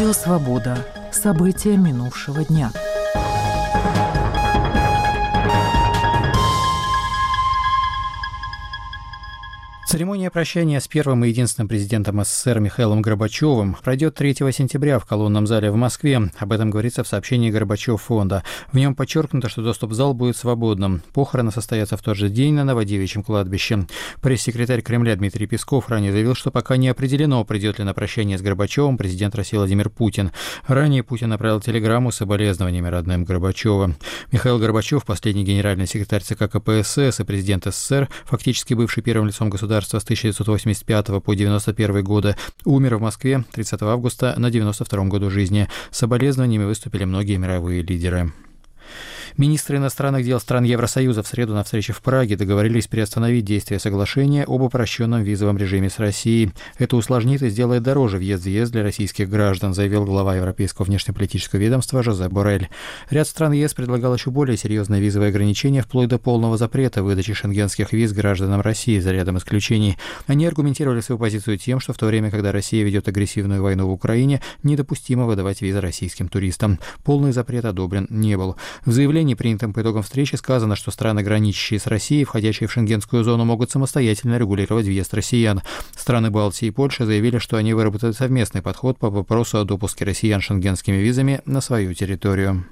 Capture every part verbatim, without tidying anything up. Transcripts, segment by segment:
Радио «Свобода». События минувшего дня. Церемония прощания с первым и единственным президентом СССР Михаилом Горбачевым пройдет третьего сентября в колонном зале в Москве. Об этом говорится в сообщении Горбачев-фонда. В нем подчеркнуто, что доступ в зал будет свободным. Похороны состоятся в тот же день на Новодевичьем кладбище. Пресс-секретарь Кремля Дмитрий Песков ранее заявил, что пока не определено, придет ли на прощание с Горбачевым президент России Владимир Путин. Ранее Путин направил телеграмму с соболезнованиями родным Горбачева. Михаил Горбачев, последний генеральный секретарь ЦК КПСС и президент СССР, фактически бывший первым лицом государства с тысяча девятьсот восемьдесят пятого по девяносто первый годы, умер в Москве тридцатого августа на девяносто втором году жизни. С соболезнованиями выступили многие мировые лидеры. Министры иностранных дел стран Евросоюза в среду на встрече в Праге договорились приостановить действие соглашения об упрощенном визовом режиме с Россией. Это усложнит и сделает дороже въезд-въезд для российских граждан, заявил глава Европейского внешнеполитического ведомства Жозеп Боррель. Ряд стран ЕС предлагал еще более серьезные визовые ограничения, вплоть до полного запрета выдачи шенгенских виз гражданам России, за рядом исключений. Они аргументировали свою позицию тем, что в то время, когда Россия ведет агрессивную войну в Украине, недопустимо выдавать визы российским туристам. Полный запрет одобрен не был. В заявлении, принятом по итогам встречи, сказано, что страны, граничащие с Россией, входящие в шенгенскую зону, могут самостоятельно регулировать въезд россиян. Страны Балтии и Польша заявили, что они выработают совместный подход по вопросу о допуске россиян шенгенскими визами на свою территорию.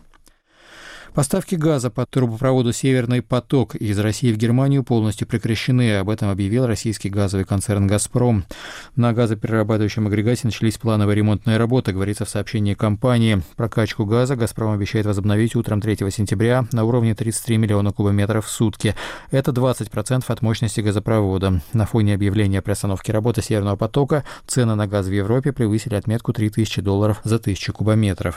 Поставки газа по трубопроводу «Северный поток» из России в Германию полностью прекращены. Об этом объявил российский газовый концерн «Газпром». На газоперерабатывающем агрегате начались плановые ремонтные работы, говорится в сообщении компании. Прокачку газа «Газпром» обещает возобновить утром третьего сентября на уровне тридцать три миллиона кубометров в сутки. Это двадцать процентов от мощности газопровода. На фоне объявления о приостановке работы «Северного потока» цены на газ в Европе превысили отметку три тысячи долларов за тысячу кубометров.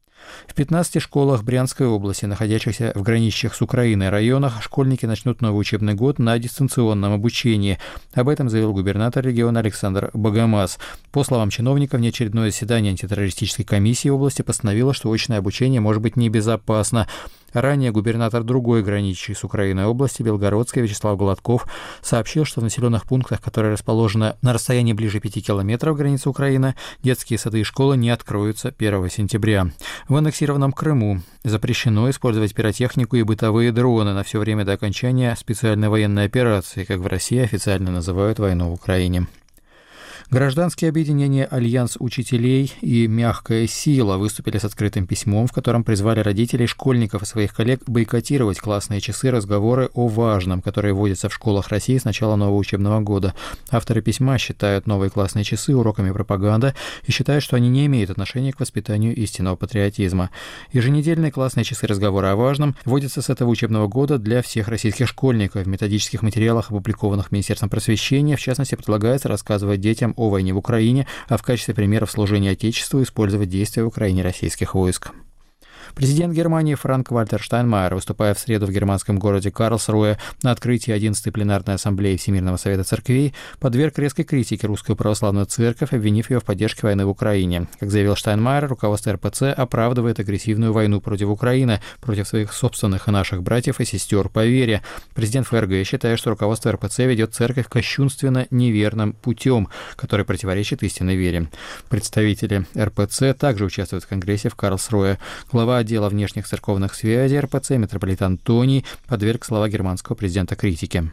В пятнадцати школах Брянской области, находящихся в граничащих с Украиной районах, школьники начнут новый учебный год на дистанционном обучении. Об этом заявил губернатор региона Александр Богомаз. По словам чиновника, внеочередное заседание антитеррористической комиссии области постановило, что очное обучение может быть небезопасно. Ранее губернатор другой граничащей с Украиной области, Белгородской, Вячеслав Гладков, сообщил, что в населенных пунктах, которые расположены на расстоянии ближе пяти километров границы Украины, детские сады и школы не откроются первого сентября. В аннексированном Крыму запрещено использовать пиротехнику и бытовые дроны на все время до окончания специальной военной операции, как в России официально называют войну в Украине. Гражданские объединения «Альянс учителей» и «Мягкая сила» выступили с открытым письмом, в котором призвали родителей, школьников и своих коллег бойкотировать классные часы, разговоры о важном, которые вводятся в школах России с начала нового учебного года. Авторы письма считают новые классные часы уроками пропаганды и считают, что они не имеют отношения к воспитанию истинного патриотизма. Еженедельные классные часы разговора о важном вводятся с этого учебного года для всех российских школьников. В методических материалах, опубликованных Министерством просвещения, в частности, предлагается рассказывать детям о войне в Украине, а в качестве примеров служения Отечеству использовать действия в Украине российских войск. Президент Германии Франк-Вальтер Штайнмайер, выступая в среду в германском городе Карлсруэ на открытии одиннадцатой пленарной ассамблеи Всемирного совета церквей, подверг резкой критике Русскую православную церковь, обвинив ее в поддержке войны в Украине. Как заявил Штайнмайер, руководство эр пэ цэ оправдывает агрессивную войну против Украины, против своих собственных и наших братьев и сестер по вере. Президент эф эр гэ считает, что руководство эр пэ цэ ведет церковь кощунственно неверным путем, который противоречит истинной вере. Представители эр пэ цэ также участвуют в конгрессе в Карлсруэ. Глава отдела внешних церковных связей эр пэ цэ митрополит Антоний подверг слова германского президента критике.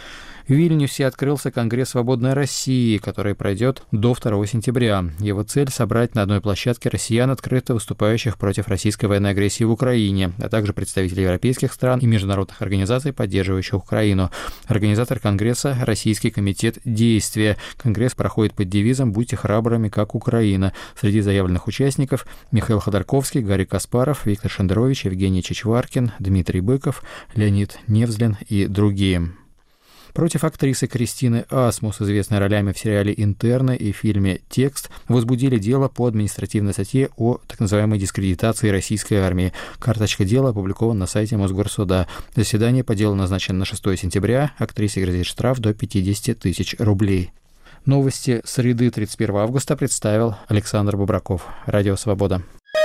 В Вильнюсе открылся Конгресс «Свободной России», который пройдет до второго сентября. Его цель – собрать на одной площадке россиян, открыто выступающих против российской военной агрессии в Украине, а также представителей европейских стран и международных организаций, поддерживающих Украину. Организатор Конгресса – Российский комитет действия. Конгресс проходит под девизом «Будьте храбрыми, как Украина». Среди заявленных участников – Михаил Ходорковский, Гарри Каспаров, Виктор Шендерович, Евгений Чичваркин, Дмитрий Быков, Леонид Невзлин и другие. Против актрисы Кристины Асмус, известной ролями в сериале «Интерны» и фильме «Текст», возбудили дело по административной статье о так называемой дискредитации российской армии. Карточка дела опубликована на сайте Мосгорсуда. Заседание по делу назначено на шестого сентября. Актрисе грозит штраф до пятьдесят тысяч рублей. Новости среды тридцать первого августа представил Александр Бубраков. Радио «Свобода».